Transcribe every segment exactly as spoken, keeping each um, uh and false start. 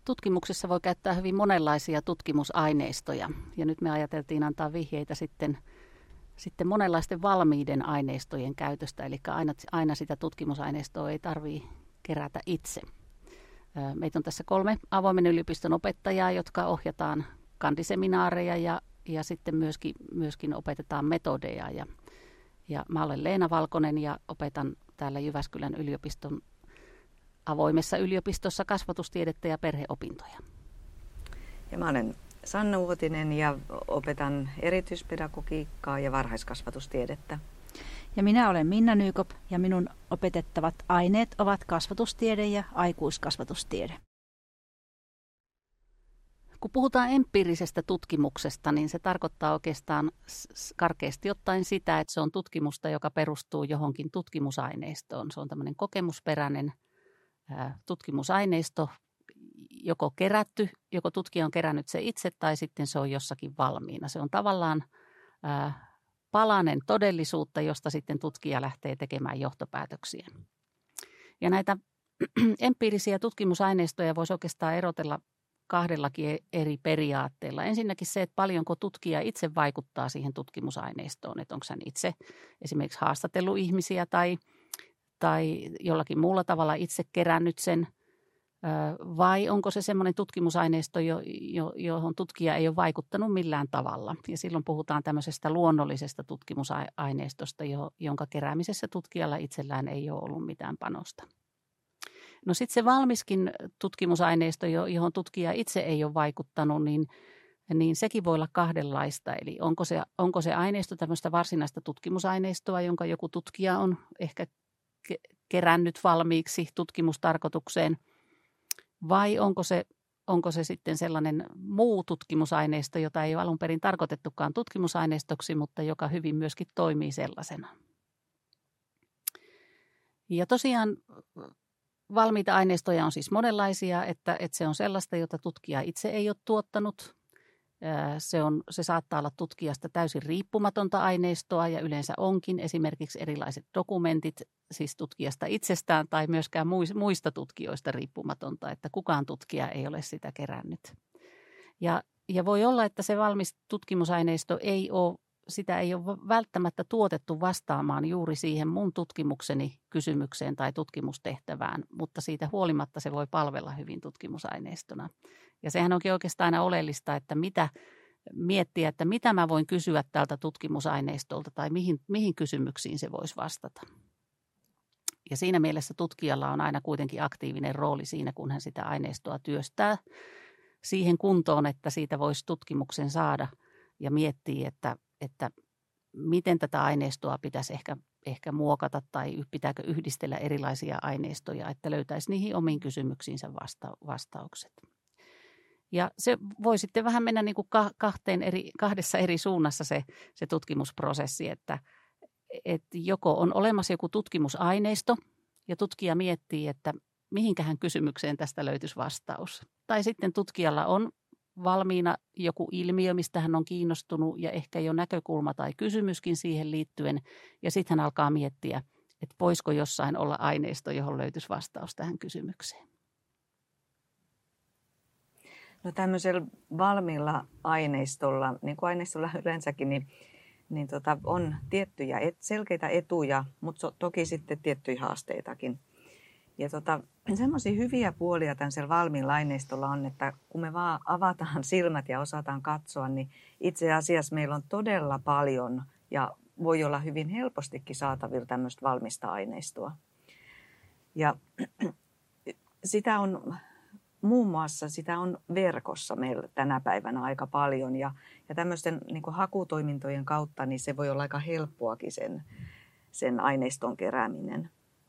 tutkimuksissa voi käyttää hyvin monenlaisia tutkimusaineistoja. Ja nyt me ajateltiin antaa vihjeitä sitten, sitten monenlaisten valmiiden aineistojen käytöstä. Eli aina, aina sitä tutkimusaineistoa ei tarvitse kerätä itse. Meitä on tässä kolme avoimen yliopiston opettajaa, jotka ohjataan kandiseminaareja ja, ja sitten myöskin, myöskin opetetaan metodeja. Ja, ja mä olen Leena Valkonen ja opetan täällä Jyväskylän yliopiston avoimessa yliopistossa kasvatustiedettä ja perheopintoja. Ja mä olen Sanna Uotinen ja opetan erityispedagogiikkaa ja varhaiskasvatustiedettä. Ja minä olen Minna Nykop ja minun opetettavat aineet ovat kasvatustiede ja aikuiskasvatustiede. Kun puhutaan empiirisestä tutkimuksesta, niin se tarkoittaa oikeastaan karkeasti ottaen sitä, että se on tutkimusta, joka perustuu johonkin tutkimusaineistoon. Se on tämmöinen kokemusperäinen ää, tutkimusaineisto, joko kerätty, joko tutkija on kerännyt se itse tai sitten se on jossakin valmiina. Se on tavallaan ää, palanen todellisuutta, josta sitten tutkija lähtee tekemään johtopäätöksiä. Ja näitä empiirisiä tutkimusaineistoja voisi oikeastaan erotella kahdellakin eri periaatteella. Ensinnäkin se, että paljonko tutkija itse vaikuttaa siihen tutkimusaineistoon, että onko hän itse esimerkiksi haastatellut ihmisiä tai, tai jollakin muulla tavalla itse kerännyt sen, vai onko se semmoinen tutkimusaineisto, johon tutkija ei ole vaikuttanut millään tavalla. Ja silloin puhutaan tämmöisestä luonnollisesta tutkimusaineistosta, jonka keräämisessä tutkijalla itsellään ei ole ollut mitään panosta. No sitten se valmiskin tutkimusaineisto, johon tutkija itse ei ole vaikuttanut, niin, niin sekin voi olla kahdenlaista. Eli onko se, onko se aineisto tämmöistä varsinaista tutkimusaineistoa, jonka joku tutkija on ehkä kerännyt valmiiksi tutkimustarkoitukseen, vai onko se, onko se sitten sellainen muu tutkimusaineisto, jota ei ole alun perin tarkoitettukaan tutkimusaineistoksi, mutta joka hyvin myöskin toimii sellaisena. Ja tosiaan valmiita aineistoja on siis monenlaisia, että, että se on sellaista, jota tutkija itse ei ole tuottanut. Se, on, se saattaa olla tutkijasta täysin riippumatonta aineistoa ja yleensä onkin esimerkiksi erilaiset dokumentit, siis tutkijasta itsestään tai myöskään muista tutkijoista riippumatonta, että kukaan tutkija ei ole sitä kerännyt. Ja, ja voi olla, että se valmis tutkimusaineisto ei ole, sitä ei ole välttämättä tuotettu vastaamaan juuri siihen mun tutkimukseni kysymykseen tai tutkimustehtävään, mutta siitä huolimatta se voi palvella hyvin tutkimusaineistona. Ja sehän onkin oikeastaan aina oleellista, että mitä miettiä, että mitä mä voin kysyä tältä tutkimusaineistolta tai mihin, mihin kysymyksiin se voisi vastata. Ja siinä mielessä tutkijalla on aina kuitenkin aktiivinen rooli siinä, kun hän sitä aineistoa työstää siihen kuntoon, että siitä voisi tutkimuksen saada ja miettiä, että, että miten tätä aineistoa pitäisi ehkä, ehkä muokata tai pitääkö yhdistellä erilaisia aineistoja, että löytäisi niihin omiin kysymyksiinsä vasta- vastaukset. Ja se voi sitten vähän mennä niin kuin kahteen eri, kahdessa eri suunnassa se, se tutkimusprosessi, että, että joko on olemassa joku tutkimusaineisto ja tutkija miettii, että mihinkähän kysymykseen tästä löytyisi vastaus. Tai sitten tutkijalla on valmiina joku ilmiö, mistä hän on kiinnostunut ja ehkä jo näkökulma tai kysymyskin siihen liittyen. Ja sitten hän alkaa miettiä, että voisiko jossain olla aineisto, johon löytyisi vastaus tähän kysymykseen. No tämmöisellä valmiilla aineistolla, niin kuin aineistolla yleensäkin, niin, niin tota, on tiettyjä et, selkeitä etuja, mutta so, toki sitten tiettyjä haasteitakin. Ja tota, semmoisia hyviä puolia tämmöisellä valmiilla aineistolla on, että kun me vaan avataan silmät ja osataan katsoa, niin itse asiassa meillä on todella paljon ja voi olla hyvin helpostikin saatavilla tämmöistä valmista aineistoa. Ja sitä on... Muun muassa sitä on verkossa meillä tänä päivänä aika paljon ja, ja tämmöisten niin kuin hakutoimintojen kautta niin se voi olla aika helppoakin sen, sen aineiston kerääminen.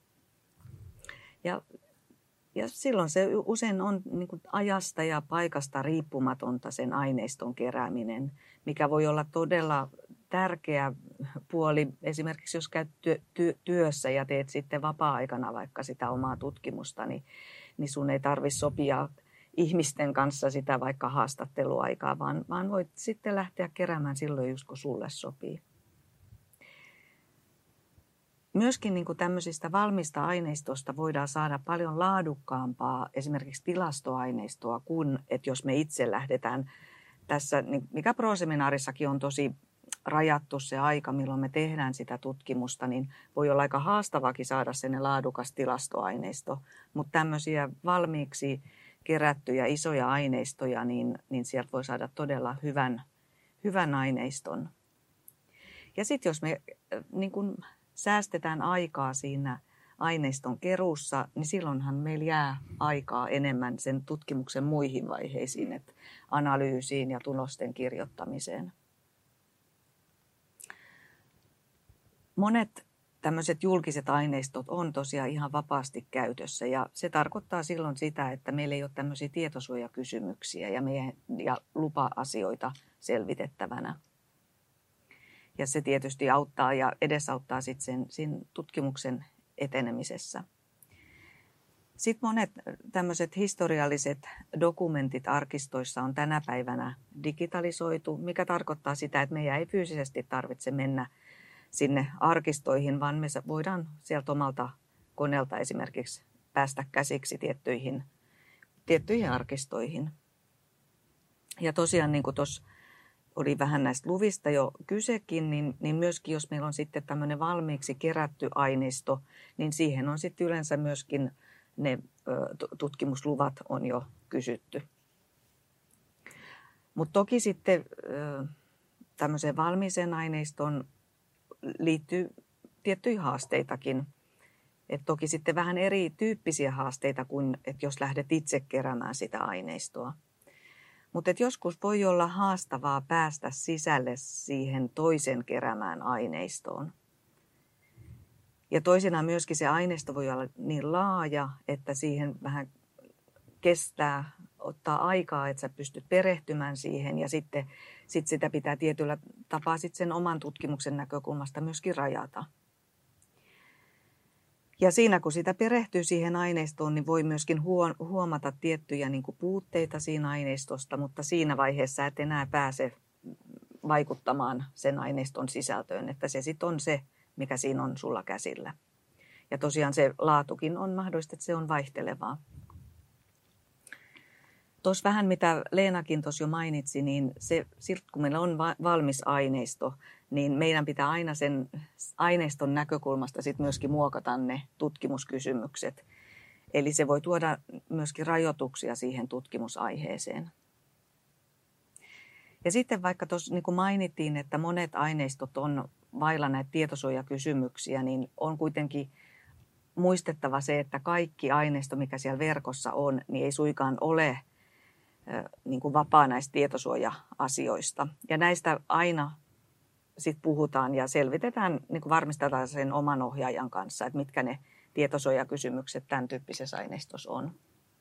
Ja, ja silloin se usein on niin kuin ajasta ja paikasta riippumatonta sen aineiston kerääminen, mikä voi olla todella tärkeä puoli. Esimerkiksi jos käyt työ, työ, työssä ja teet sitten vapaa-aikana vaikka sitä omaa tutkimusta, niin niin sun ei tarvitse sopia ihmisten kanssa sitä vaikka haastatteluaikaa, vaan, vaan voit sitten lähteä keräämään silloin, just kun sulle sopii. myöskin niin kuin tämmöisistä valmista aineistosta voidaan saada paljon laadukkaampaa esimerkiksi tilastoaineistoa kuin, että jos me itse lähdetään tässä, mikä Pro-seminaarissakin on tosi rajattu se aika, milloin me tehdään sitä tutkimusta, niin voi olla aika haastavakin saada sen laadukas tilastoaineisto, mutta tämmöisiä valmiiksi kerättyjä isoja aineistoja, niin, niin sieltä voi saada todella hyvän, hyvän aineiston. Ja sitten jos me niin kun säästetään aikaa siinä aineiston keruussa, niin silloinhan meillä jää aikaa enemmän sen tutkimuksen muihin vaiheisiin, että analyysiin ja tulosten kirjoittamiseen. Monet tämmöiset julkiset aineistot on tosiaan ihan vapaasti käytössä ja se tarkoittaa silloin sitä, että meillä ei ole tämmöisiä tietosuojakysymyksiä ja, meidän, ja lupa-asioita selvitettävänä. Ja se tietysti auttaa ja edesauttaa sitten sen, sen tutkimuksen etenemisessä. Sitten monet tämmöiset historialliset dokumentit arkistoissa on tänä päivänä digitalisoitu, mikä tarkoittaa sitä, että meidän ei fyysisesti tarvitse mennä sinne arkistoihin, vaan me voidaan sieltä omalta koneelta esimerkiksi päästä käsiksi tiettyihin, tiettyihin arkistoihin. Ja tosiaan niin kuin tuossa oli vähän näistä luvista jo kysekin, niin, niin myöskin jos meillä on sitten tämmöinen valmiiksi kerätty aineisto, niin siihen on sitten yleensä myöskin ne ö, tutkimusluvat on jo kysytty. Mutta toki sitten ö, tämmöiseen valmiiseen aineistoon liittyy tiettyjä haasteitakin. Et toki sitten vähän erityyppisiä haasteita kuin, että jos lähdet itse keräämään sitä aineistoa. Mutta joskus voi olla haastavaa päästä sisälle siihen toisen keräämään aineistoon. Ja toisinaan myöskin se aineisto voi olla niin laaja, että siihen vähän kestää ottaa aikaa, että sä pystyt perehtymään siihen ja sitten sit sitä pitää tietyllä tapaa sit sen oman tutkimuksen näkökulmasta myöskin rajata. Ja siinä kun sitä perehtyy siihen aineistoon, niin voi myöskin huomata tiettyjä niin kuin puutteita siinä aineistosta, mutta siinä vaiheessa et enää pääse vaikuttamaan sen aineiston sisältöön, että se sitten on se, mikä siinä on sulla käsillä. Ja tosiaan se laatukin on mahdollista, että se on vaihtelevaa. Tuossa vähän mitä Leenakin tuossa jo mainitsi, niin se, kun meillä on valmis aineisto, niin meidän pitää aina sen aineiston näkökulmasta sit myöskin muokata ne tutkimuskysymykset. Eli se voi tuoda myöskin rajoituksia siihen tutkimusaiheeseen. Ja sitten vaikka tuossa niin kuin mainittiin, että monet aineistot on vailla näitä tietosuojakysymyksiä, niin on kuitenkin muistettava se, että kaikki aineisto, mikä siellä verkossa on, niin ei suinkaan ole niin kuin vapaa näistä tietosuoja-asioista. Ja näistä aina sit puhutaan ja selvitetään, niin kuin varmistetaan sen oman ohjaajan kanssa, että mitkä ne tietosuojakysymykset tämän tyyppisessä aineistossa on.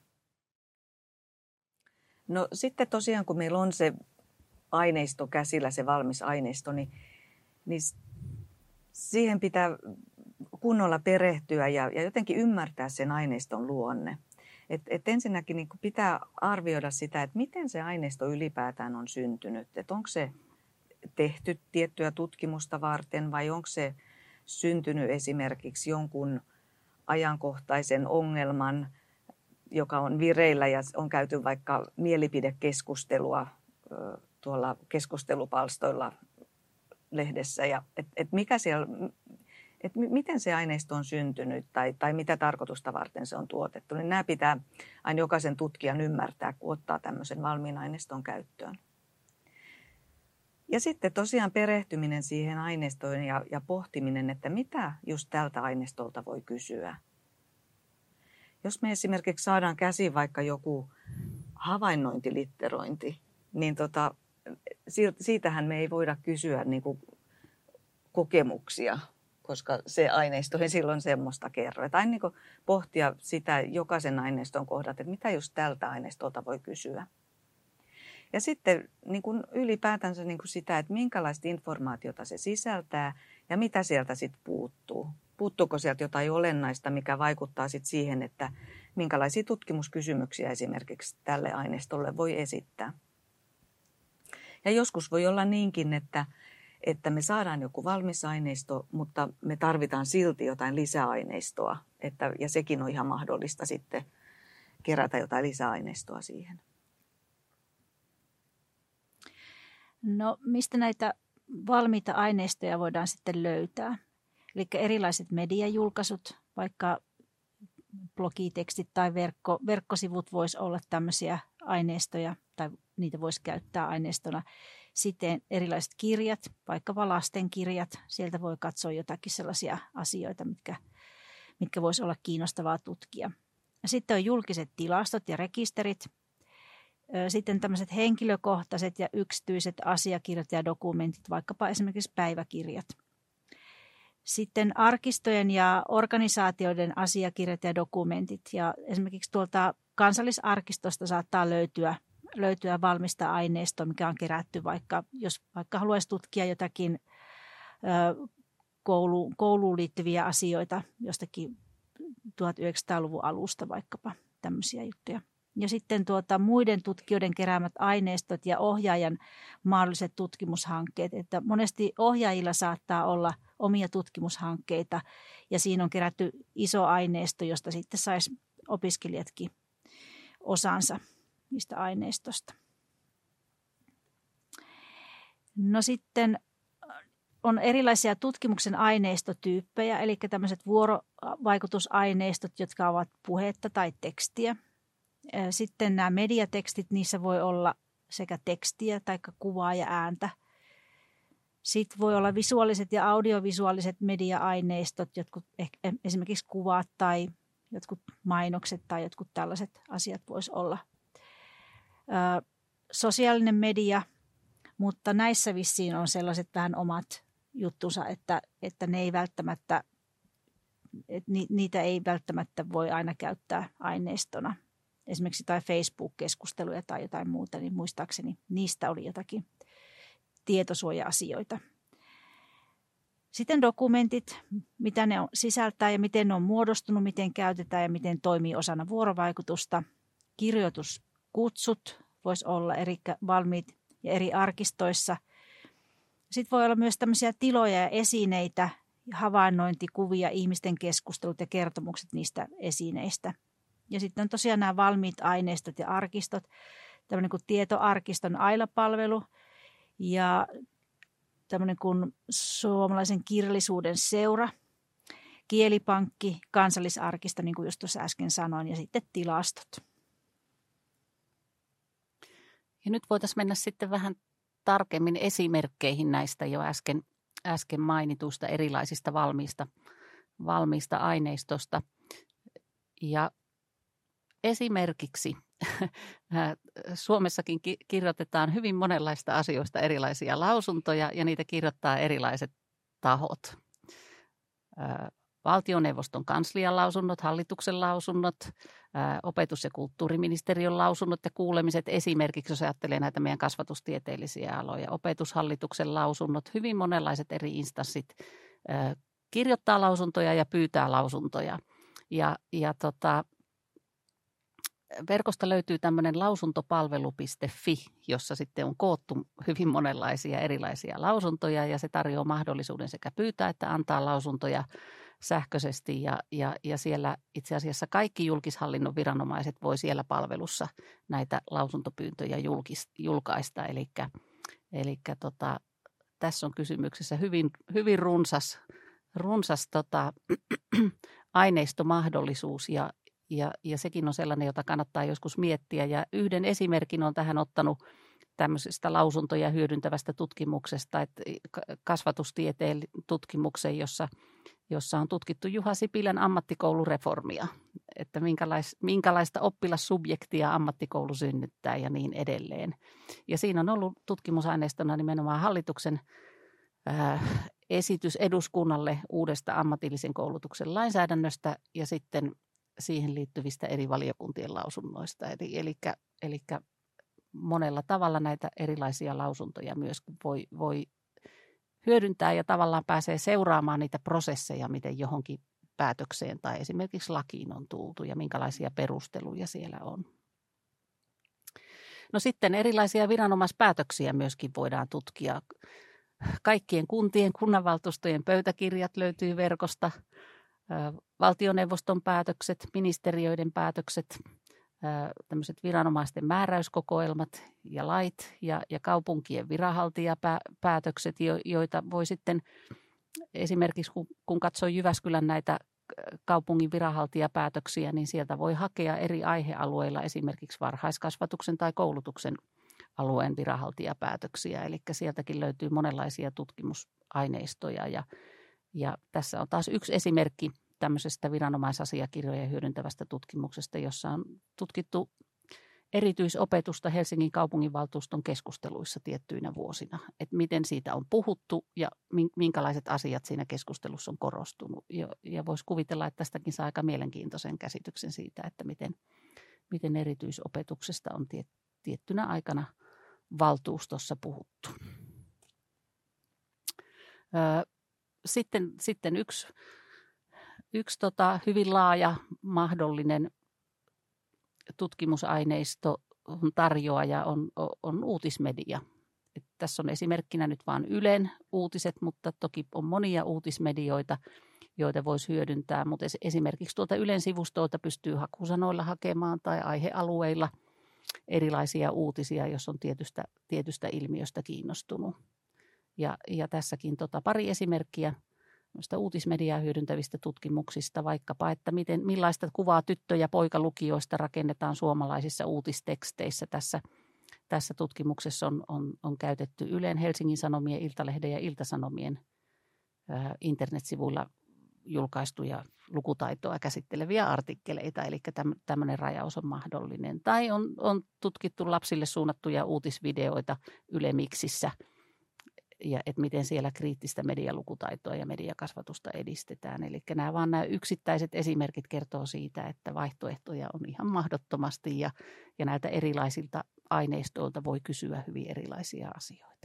No sitten tosiaan, kun meillä on se aineisto käsillä, se valmis aineisto, niin, niin siihen pitää kunnolla perehtyä ja, ja jotenkin ymmärtää sen aineiston luonne. Et, et ensinnäkin niin pitää arvioida sitä, että miten se aineisto ylipäätään on syntynyt. Että onko se tehty tiettyä tutkimusta varten vai onko se syntynyt esimerkiksi jonkun ajankohtaisen ongelman, joka on vireillä ja on käyty vaikka mielipidekeskustelua tuolla keskustelupalstoilla lehdessä. Ja et, et mikä siellä, et miten se aineisto on syntynyt tai, tai mitä tarkoitusta varten se on tuotettu. Niin nämä pitää aina jokaisen tutkijan ymmärtää, kun ottaa tämmöisen valmiin aineiston käyttöön. Ja sitten tosiaan perehtyminen siihen aineistoon ja, ja pohtiminen, että mitä just tältä aineistolta voi kysyä. Jos me esimerkiksi saadaan käsiin vaikka joku havainnointilitterointi, niin tota, siitähän me ei voida kysyä niin kuin kokemuksia, koska se aineisto ei silloin semmoista kerro. Että aina niin kuin pohtia sitä jokaisen aineiston kohdalta, että mitä just tältä aineistolta voi kysyä. Ja sitten niin kuin ylipäätänsä niin kuin sitä, että minkälaista informaatiota se sisältää ja mitä sieltä sitten puuttuu. Puuttuuko sieltä jotain olennaista, mikä vaikuttaa sitten siihen, että minkälaisia tutkimuskysymyksiä esimerkiksi tälle aineistolle voi esittää. Ja joskus voi olla niinkin, että, että me saadaan joku valmis aineisto, mutta me tarvitaan silti jotain lisäaineistoa. Että, ja sekin on ihan mahdollista sitten kerätä jotain lisäaineistoa siihen. No mistä näitä valmiita aineistoja voidaan sitten löytää? Eli erilaiset mediajulkaisut, vaikka blogitekstit tai verkko, verkkosivut voisi olla tämmöisiä aineistoja tai niitä voisi käyttää aineistona. Sitten erilaiset kirjat, vaikkapa lastenkirjat, sieltä voi katsoa jotakin sellaisia asioita, mitkä, mitkä voisi olla kiinnostavaa tutkia. Sitten on julkiset tilastot ja rekisterit. Sitten tämmöiset henkilökohtaiset ja yksityiset asiakirjat ja dokumentit, vaikkapa esimerkiksi päiväkirjat. Sitten arkistojen ja organisaatioiden asiakirjat ja dokumentit. Ja esimerkiksi tuolta kansallisarkistosta saattaa löytyä, löytyä valmista aineistoa, mikä on kerätty, vaikka jos vaikka haluaisi tutkia jotakin ö, koulu, kouluun liittyviä asioita jostakin tuhatyhdeksänsataaluvun alusta vaikkapa tämmöisiä juttuja. Ja sitten tuota, muiden tutkijoiden keräämät aineistot ja ohjaajan mahdolliset tutkimushankkeet. Että monesti ohjaajilla saattaa olla omia tutkimushankkeita ja siinä on kerätty iso aineisto, josta sitten saisi opiskelijatkin osansa niistä aineistosta. No sitten on erilaisia tutkimuksen aineistotyyppejä, eli tämmöiset vuorovaikutusaineistot, jotka ovat puhetta tai tekstiä. Sitten nämä mediatekstit, niissä voi olla sekä tekstiä tai kuvaa ja ääntä. Sitten voi olla visuaaliset ja audiovisuaaliset media-aineistot, jotkut esimerkiksi kuvat tai jotkut mainokset tai jotkut tällaiset asiat voisi olla. Ö, sosiaalinen media, mutta näissä vissiin on sellaiset vähän omat juttunsa, että, että ne ei välttämättä, että niitä ei välttämättä voi aina käyttää aineistona. Esimerkiksi tai Facebook-keskusteluja tai jotain muuta, niin muistaakseni niistä oli jotakin tietosuoja-asioita. Sitten dokumentit, mitä ne sisältää ja miten ne on muodostunut, miten käytetään ja miten toimii osana vuorovaikutusta. Kirjoituskutsut voisi olla eri valmiit ja eri arkistoissa. Sitten voi olla myös tämmöisiä tiloja ja esineitä, havainnointikuvia, ihmisten keskustelut ja kertomukset niistä esineistä. Ja sitten on tosiaan nämä valmiit aineistot ja arkistot, tämmöinen kuin tietoarkiston Aila-palvelu ja tämmöinen kuin suomalaisen kirjallisuuden seura, kielipankki, kansallisarkisto, niin kuin just tuossa äsken sanoin, ja sitten tilastot. Ja nyt voitaisiin mennä sitten vähän tarkemmin esimerkkeihin näistä jo äsken, äsken mainituista erilaisista valmiista, valmiista aineistosta. Ja esimerkiksi Suomessakin kirjoitetaan hyvin monenlaista asioista erilaisia lausuntoja ja niitä kirjoittaa erilaiset tahot. Valtioneuvoston kanslian lausunnot, hallituksen lausunnot, opetus- ja kulttuuriministeriön lausunnot ja kuulemiset esimerkiksi, jos ajattelee näitä meidän kasvatustieteellisiä aloja, opetushallituksen lausunnot, hyvin monenlaiset eri instanssit kirjoittaa lausuntoja ja pyytää lausuntoja. Ja, ja tota, verkosta löytyy tämmöinen lausuntopalvelu piste fi, jossa sitten on koottu hyvin monenlaisia erilaisia lausuntoja ja se tarjoaa mahdollisuuden sekä pyytää että antaa lausuntoja sähköisesti ja, ja, ja siellä itse asiassa kaikki julkishallinnon viranomaiset voi siellä palvelussa näitä lausuntopyyntöjä julkis, julkaista. Elikkä, elikkä tota, tässä on kysymyksessä hyvin, hyvin runsas, runsas tota, aineistomahdollisuus ja Ja, ja sekin on sellainen, jota kannattaa joskus miettiä. Ja yhden esimerkin on tähän ottanut tämmöisestä lausuntoja hyödyntävästä tutkimuksesta, että kasvatustieteen tutkimuksen, jossa, jossa on tutkittu Juha Sipilän ammattikoulureformia, että minkälais, minkälaista oppilassubjektia ammattikoulu synnyttää ja niin edelleen. Ja siinä on ollut tutkimusaineistona nimenomaan hallituksen ää, esitys eduskunnalle uudesta ammatillisen koulutuksen lainsäädännöstä ja sitten siihen liittyvistä eri valiokuntien lausunnoista. Eli, elikkä, elikkä monella tavalla näitä erilaisia lausuntoja myös voi, voi hyödyntää ja tavallaan pääsee seuraamaan niitä prosesseja, miten johonkin päätökseen tai esimerkiksi lakiin on tultu ja minkälaisia perusteluja siellä on. No sitten erilaisia viranomaispäätöksiä myöskin voidaan tutkia. Kaikkien kuntien, kunnanvaltuustojen pöytäkirjat löytyy verkosta, valtioneuvoston päätökset, ministeriöiden päätökset, tämmöiset viranomaisten määräyskokoelmat ja lait ja, ja kaupunkien viranhaltijapäätökset, joita voi sitten esimerkiksi kun, kun katsoo Jyväskylän näitä kaupungin viranhaltijapäätöksiä, niin sieltä voi hakea eri aihealueilla esimerkiksi varhaiskasvatuksen tai koulutuksen alueen viranhaltijapäätöksiä. Eli sieltäkin löytyy monenlaisia tutkimusaineistoja ja, ja tässä on taas yksi esimerkki tämmöisestä viranomaisasiakirjoja hyödyntävästä tutkimuksesta, jossa on tutkittu erityisopetusta Helsingin kaupunginvaltuuston keskusteluissa tiettyinä vuosina, että miten siitä on puhuttu ja minkälaiset asiat siinä keskustelussa on korostunut. Ja voisi kuvitella, että tästäkin saa aika mielenkiintoisen käsityksen siitä, että miten, miten erityisopetuksesta on tiettynä aikana valtuustossa puhuttu. Sitten, sitten yksi, yksi tota, hyvin laaja mahdollinen tutkimusaineisto tarjoaja on, on uutismedia. Et tässä on esimerkkinä nyt vain Ylen uutiset, mutta toki on monia uutismedioita, joita voisi hyödyntää. Mutta esimerkiksi tuolta Ylen sivustolta pystyy hakusanoilla hakemaan tai aihealueilla erilaisia uutisia, jos on tietystä, tietystä ilmiöstä kiinnostunut. Ja, ja tässäkin tota pari esimerkkiä uutismediaa hyödyntävistä tutkimuksista, vaikkapa, että miten, millaista kuvaa tyttö- ja poikalukijoista rakennetaan suomalaisissa uutisteksteissä. Tässä, tässä tutkimuksessa on, on, on käytetty Ylen, Helsingin Sanomien, Iltalehden ja Ilta-Sanomien ää, internetsivuilla julkaistuja lukutaitoa käsitteleviä artikkeleita, eli tämmöinen rajaus on mahdollinen. Tai on, on tutkittu lapsille suunnattuja uutisvideoita Yle Mixissä, ja että miten siellä kriittistä medialukutaitoa ja mediakasvatusta edistetään. Eli nämä vaan nämä yksittäiset esimerkit kertoo siitä, että vaihtoehtoja on ihan mahdottomasti ja, ja näiltä erilaisilta aineistoilta voi kysyä hyvin erilaisia asioita.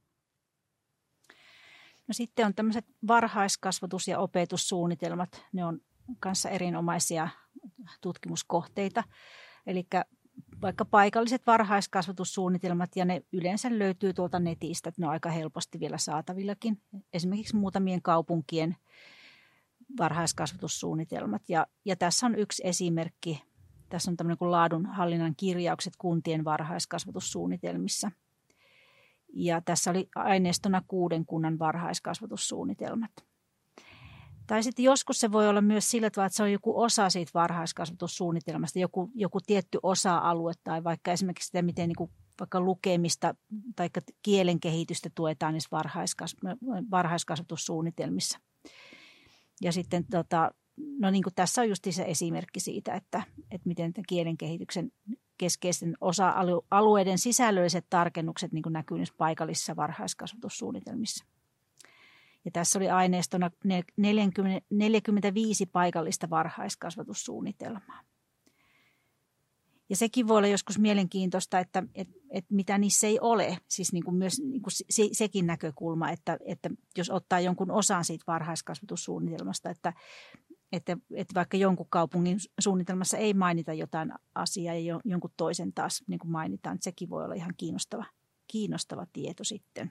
No sitten on tämmöiset varhaiskasvatus- ja opetussuunnitelmat. Ne on kanssa erinomaisia tutkimuskohteita. Eli vaikka paikalliset varhaiskasvatussuunnitelmat, ja ne yleensä löytyy tuolta netistä, että ne on aika helposti vielä saatavillakin. Esimerkiksi muutamien kaupunkien varhaiskasvatussuunnitelmat. Ja, ja tässä on yksi esimerkki. Tässä on tämmöinen kuin laadunhallinnan kirjaukset kuntien varhaiskasvatussuunnitelmissa. Ja tässä oli aineistona kuuden kunnan varhaiskasvatussuunnitelmat. Tai sitten joskus se voi olla myös sillä tavalla, että se on joku osa siitä varhaiskasvatussuunnitelmasta, joku, joku tietty osa-alue tai vaikka esimerkiksi sitä, miten niin kuin vaikka lukemista tai kielen kehitystä tuetaan niissä varhaiskasv- varhaiskasvatussuunnitelmissa. Ja sitten tota, no niin kuin tässä on just se esimerkki siitä, että, että miten kielen kehityksen keskeisten osa-alueiden sisällölliset tarkennukset niin kuin näkyy niissä paikallisissa varhaiskasvatussuunnitelmissa. Ja tässä oli aineistona neljäkymmentäviisi paikallista varhaiskasvatussuunnitelmaa. Ja sekin voi olla joskus mielenkiintoista, että, että, että mitä niissä ei ole. Siis niin kuin myös niin kuin se, sekin näkökulma, että, että jos ottaa jonkun osan siitä varhaiskasvatussuunnitelmasta, että, että, että vaikka jonkun kaupungin suunnitelmassa ei mainita jotain asiaa ja jonkun toisen taas niin kuin mainitaan, että sekin voi olla ihan kiinnostava, kiinnostava tieto sitten.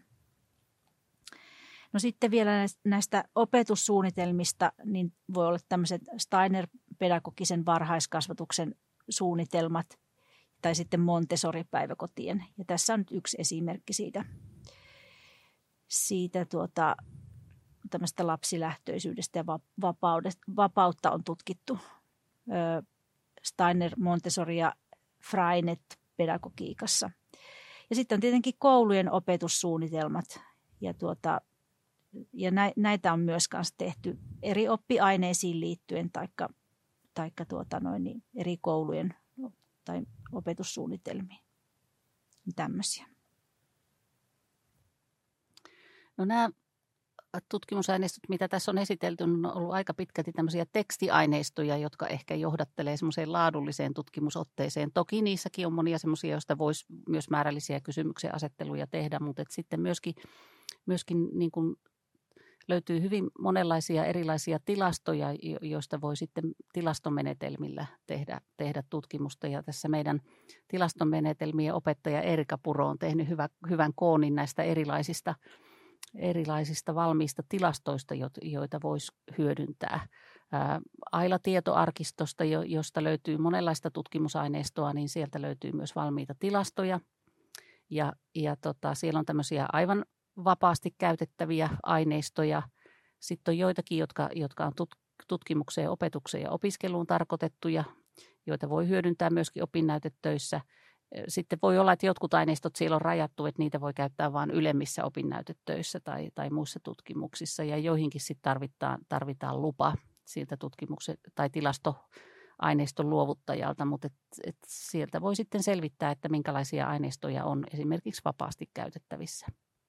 No sitten vielä näistä opetussuunnitelmista, niin voi olla tämmöiset Steiner-pedagogisen varhaiskasvatuksen suunnitelmat tai sitten Montessori-päiväkotien. Ja tässä on nyt yksi esimerkki siitä, siitä tuota, tämmöistä lapsilähtöisyydestä ja vapautta on tutkittu. Steiner, Montessori ja Freinet pedagogiikassa. Ja sitten on tietenkin koulujen opetussuunnitelmat ja tuota, Ja näitä on myös tehty eri oppiaineisiin liittyen taikka, taikka tuota noin, niin eri koulujen tai opetussuunnitelmiin. Tämmöisiä. No nämä tutkimusaineistot, mitä tässä on esitelty, on ollut aika pitkälti tämmöisiä tekstiaineistoja, jotka ehkä johdattelee semmoiseen laadulliseen tutkimusotteeseen. Toki niissäkin on monia semmoisia, joista voisi myös määrällisiä kysymyksiä asetteluja tehdä, mutta et sitten myöskin, myöskin niin kuin löytyy hyvin monenlaisia erilaisia tilastoja, joista voi sitten tilastomenetelmillä tehdä, tehdä tutkimusta. Ja tässä meidän tilastomenetelmien opettaja Erika Puro on tehnyt hyvä, hyvän koonin näistä erilaisista erilaisista valmiista tilastoista, joita voisi hyödyntää. Aila-tietoarkistosta, josta löytyy monenlaista tutkimusaineistoa, niin sieltä löytyy myös valmiita tilastoja. Ja, ja tota, siellä on tämmöisiä aivan vapaasti käytettäviä aineistoja. Sitten on joitakin, jotka, jotka on tutkimukseen, opetukseen ja opiskeluun tarkoitettuja, joita voi hyödyntää myöskin opinnäytetöissä. Sitten voi olla, että jotkut aineistot siellä on rajattu, että niitä voi käyttää vain ylemmissä opinnäytetöissä tai, tai muissa tutkimuksissa. Ja joihinkin sitten tarvitaan, tarvitaan lupa siltä tutkimuksen tai tilastoaineiston luovuttajalta, mutta et, et sieltä voi sitten selvittää, että minkälaisia aineistoja on esimerkiksi vapaasti käytettävissä.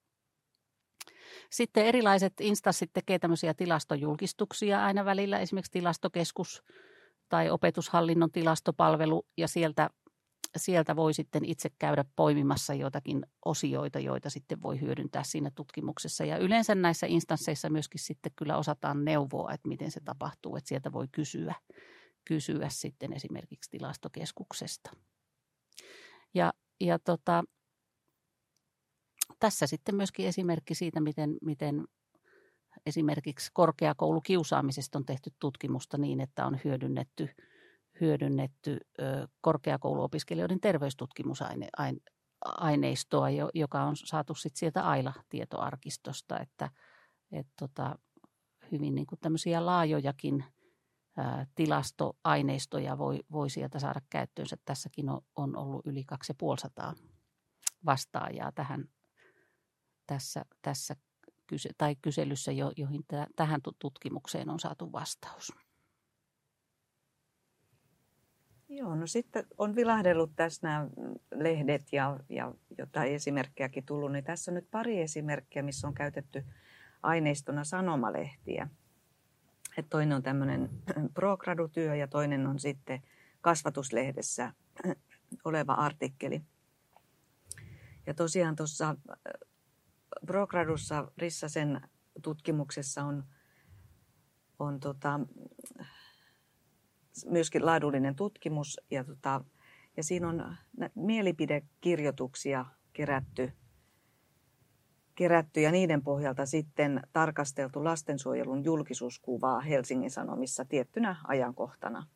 Sitten erilaiset instanssit tekee tämmöisiä tilastojulkistuksia aina välillä, esimerkiksi Tilastokeskus tai opetushallinnon tilastopalvelu, ja sieltä, sieltä voi sitten itse käydä poimimassa jotakin osioita, joita sitten voi hyödyntää siinä tutkimuksessa. Ja yleensä näissä instansseissa myöskin sitten kyllä osataan neuvoa, että miten se tapahtuu, että sieltä voi kysyä, kysyä sitten esimerkiksi Tilastokeskuksesta. Ja, ja tota, tässä sitten myöskin esimerkki siitä, miten, miten esimerkiksi korkeakoulukiusaamisesta on tehty tutkimusta niin, että on hyödynnetty, hyödynnetty ö, korkeakouluopiskelijoiden terveystutkimusaineistoa, joka on saatu sitten sieltä Aila-tietoarkistosta, että et tota, hyvin niin kuin tämmöisiä laajojakin ä, tilastoaineistoja voi, voi sieltä saada käyttöönsä. Tässäkin on, on ollut yli kaksisataaviisikymmentä vastaajaa tähän tässä, tässä kyse, tai kyselyssä, jo, joihin täh, tähän tutkimukseen on saatu vastaus. Joo, no sitten on vilahdellut tässä nämä lehdet ja, ja jotain esimerkkejäkin tullut, niin tässä on nyt pari esimerkkiä, missä on käytetty aineistona sanomalehtiä. Et toinen on tämmöinen pro-gradu-työ ja toinen on sitten kasvatuslehdessä oleva artikkeli. Ja tosiaan tuossa pro-gradussa Rissasen tutkimuksessa on, on tota, myöskin laadullinen tutkimus ja, tota, ja siinä on mielipidekirjoituksia kerätty, kerätty ja niiden pohjalta sitten tarkasteltu lastensuojelun julkisuuskuvaa Helsingin Sanomissa tiettynä ajankohtana.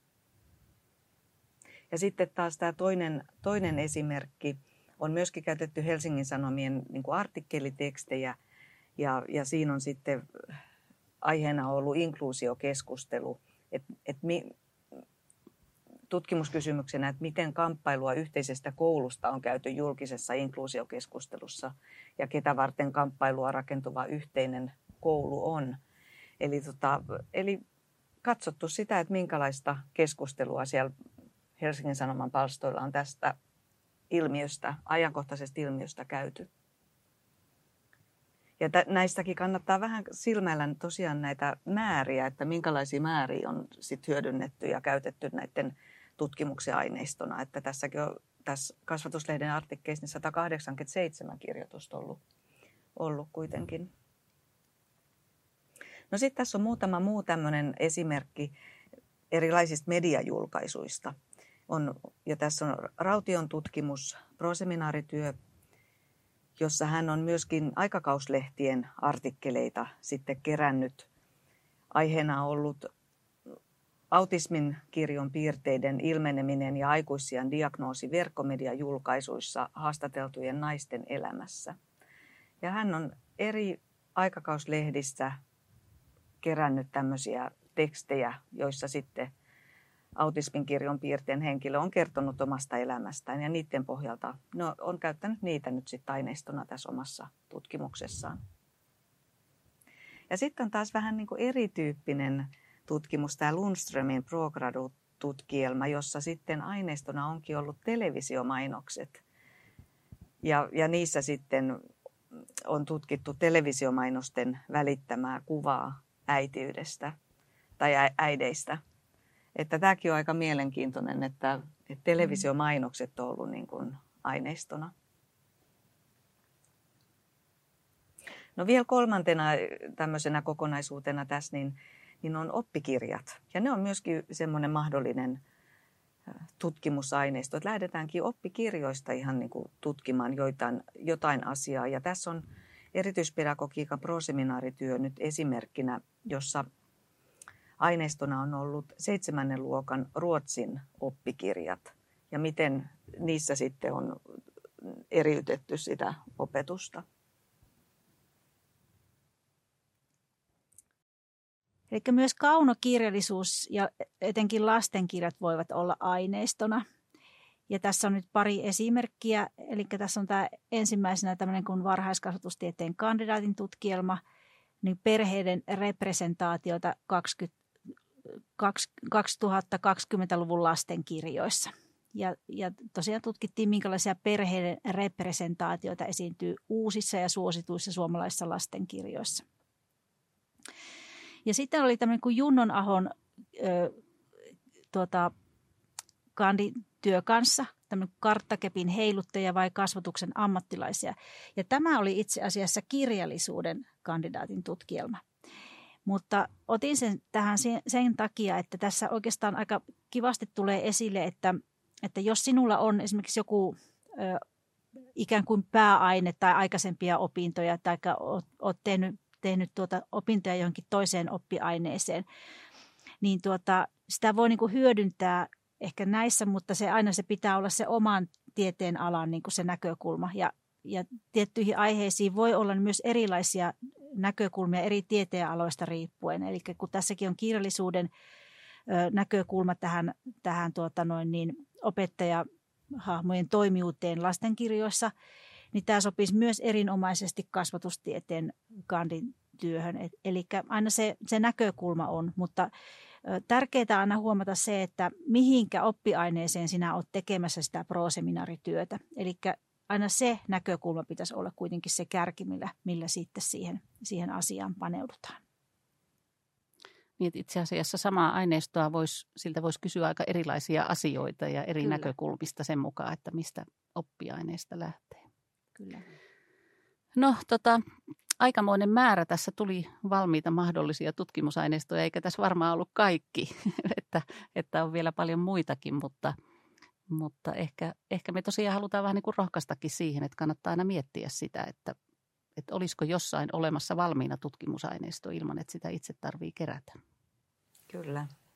Ja sitten taas tämä toinen, toinen esimerkki on myöskin käytetty Helsingin Sanomien niin kuin artikkelitekstejä ja, ja siinä on sitten aiheena ollut inkluusiokeskustelu, että et mi, tutkimuskysymyksenä, että miten kamppailua yhteisestä koulusta on käyty julkisessa inkluusiokeskustelussa ja ketä varten kamppailua rakentuva yhteinen koulu on. Eli, tota, eli katsottu sitä, että minkälaista keskustelua siellä Helsingin Sanoman palstoilla on tästä ilmiöstä, ajankohtaisesta ilmiöstä käyty. Ja t- näistäkin kannattaa vähän silmäillä tosiaan näitä määriä, että minkälaisia määriä on sit hyödynnetty ja käytetty näiden tutkimuksen aineistona. Että tässäkin on tässä kasvatuslehden artikkeissa niin sata kahdeksankymmentäseitsemän kirjoitusta ollut, ollut kuitenkin. No sitten tässä on muutama muu tämmöinen esimerkki erilaisista mediajulkaisuista. On, ja tässä on Raution tutkimus, proseminaarityö, jossa hän on myöskin aikakauslehtien artikkeleita sitten kerännyt. Aiheena on ollut autismin kirjon piirteiden ilmeneminen ja aikuisiän diagnoosi verkkomediajulkaisuissa haastateltujen naisten elämässä. Ja hän on eri aikakauslehdissä kerännyt tämmöisiä tekstejä, joissa sitten autismin kirjon piirteen henkilö on kertonut omasta elämästään ja niiden pohjalta no, on käyttänyt niitä nyt sitten aineistona tässä omassa tutkimuksessaan. Ja sitten on taas vähän niin kuin erityyppinen tutkimus, tämä Lundströmin pro-gradu-tutkielma, jossa sitten aineistona onkin ollut televisiomainokset. Ja, ja niissä sitten on tutkittu televisiomainosten välittämää kuvaa äitiydestä tai äideistä. Että tämäkin on aika mielenkiintoinen, että, että televisiomainokset on ollut niin kuin aineistona. No vielä kolmantena tämmöisenä kokonaisuutena tässä niin, niin on oppikirjat. Ja ne on myöskin semmoinen mahdollinen tutkimusaineisto, että lähdetäänkin oppikirjoista ihan niin kuin tutkimaan joitain, jotain asiaa. Ja tässä on erityispedagogiikan proseminaarityö nyt esimerkkinä, jossa aineistona on ollut seitsemännen luokan Ruotsin oppikirjat ja miten niissä sitten on eriytetty sitä opetusta. Eli myös kaunokirjallisuus ja etenkin lastenkirjat voivat olla aineistona. Ja tässä on nyt pari esimerkkiä. Eli tässä on tämä ensimmäisenä tämmöinen kuin varhaiskasvatustieteen kandidaatin tutkielma, niin perheiden representaatiota kaksituhattakaksikymmentäluvun lastenkirjoissa. Ja, ja tosiaan tutkittiin, minkälaisia perheiden representaatioita esiintyy uusissa ja suosituissa suomalaisissa lastenkirjoissa. Ja sitten oli tämmöinen kuin Junnon Ahon ö, tuota, kandityö kanssa, tämmöinen karttakepin heiluttaja vai kasvatuksen ammattilaisia. Ja tämä oli itse asiassa kirjallisuuden kandidaatin tutkielma. Mutta otin sen tähän sen, sen takia, että tässä oikeastaan aika kivasti tulee esille, että, että jos sinulla on esimerkiksi joku ö, ikään kuin pääaine tai aikaisempia opintoja tai olet tehnyt tehnyt tuota opintoja johonkin toiseen oppiaineeseen, niin tuota, sitä voi niin kuin hyödyntää ehkä näissä, mutta se aina se pitää olla se oman tieteen alan niin kuin se näkökulma. Ja, ja tiettyihin aiheisiin voi olla myös erilaisia näkökulmia eri tieteenaloista riippuen. Eli kun tässäkin on kirjallisuuden ö, näkökulma tähän, tähän tuota noin niin, opettajahahmojen toimijuuteen lastenkirjoissa, niin tämä sopisi myös erinomaisesti kasvatustieteen kandin työhön. Eli aina se, se näkökulma on, mutta tärkeää aina huomata se, että mihinkä oppiaineeseen sinä olet tekemässä sitä proseminaarityötä. Eli aina se näkökulma pitäisi olla kuitenkin se kärki, millä, millä sitten siihen, siihen asiaan paneudutaan. Niin, itse asiassa samaa aineistoa vois, siltä voisi kysyä aika erilaisia asioita ja eri Kyllä. näkökulmista sen mukaan, että mistä oppiaineesta lähtee. Kyllä. No, tota, aikamoinen määrä tässä tuli valmiita mahdollisia tutkimusaineistoja, eikä tässä varmaan ollut kaikki, että, että on vielä paljon muitakin, mutta, mutta ehkä, ehkä me tosiaan halutaan vähän niin kuin rohkaistakin siihen, että kannattaa aina miettiä sitä, että, että olisiko jossain olemassa valmiina tutkimusaineisto ilman, että sitä itse tarvitsee kerätä. Kyllä.